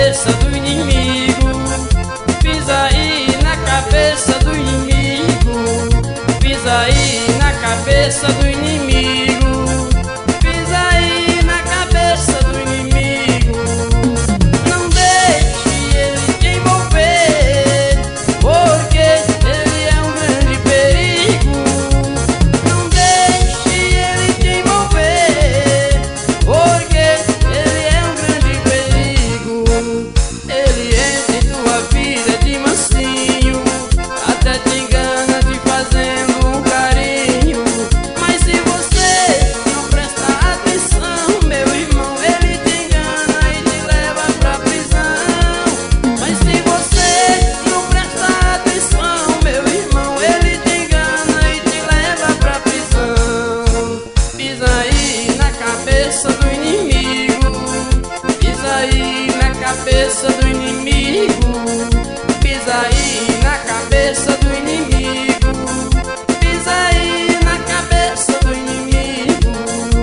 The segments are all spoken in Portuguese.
cabeça do inimigo. Pisa aí na cabeça do inimigo. Pisa aí na cabeça do inimigo. Pisa aí na cabeça do inimigo. Não deixe ele te envolver, porque ele é um grande perigo. Não deixe ele te envolver, porque ele é um grande perigo. Ele entra em tua vida de mansinho, até te engana te fazendo um carinho. Mas se você não prestar atenção, meu irmão, ele te engana e te leva pra prisão. Mas se você não prestar atenção, meu irmão, ele te engana e te leva pra prisão. Pisa aí na cabeça do inimigo. Pisa aí na cabeça do inimigo. Pisa aí na cabeça do inimigo. Pisa aí na cabeça do inimigo.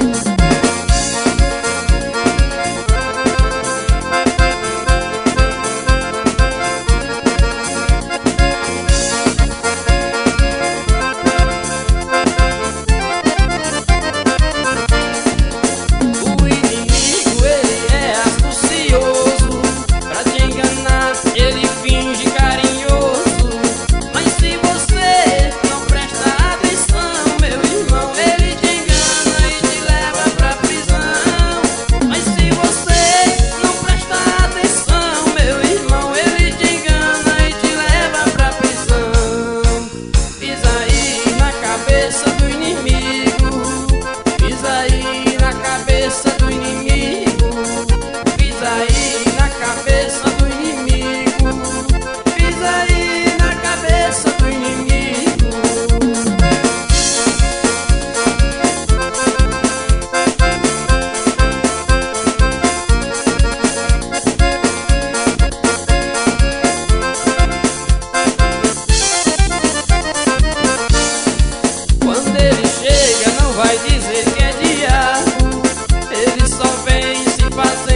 O inimigo, ele é astucioso, pra te enganar ele finge carinhoso. Mas se você não presta atenção, meu irmão, ele te engana e te leva pra prisão. Mas se você não presta atenção, meu irmão, ele te engana e te leva pra prisão. Pisa aí na cabeça do inimigo. Pisa aí na cabeça do inimigo. Pisa aí na cabeça do inimigo. Pisa aí na cabeça do inimigo. Quando ele chega, não vai dizer que é diabo. Ele só vem se fazer